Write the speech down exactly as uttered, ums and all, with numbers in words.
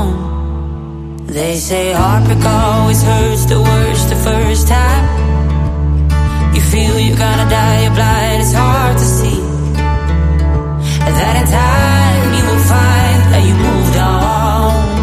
wrong. They say heartbreak always hurts the worst the first time. You feel you're gonna die, you're blind.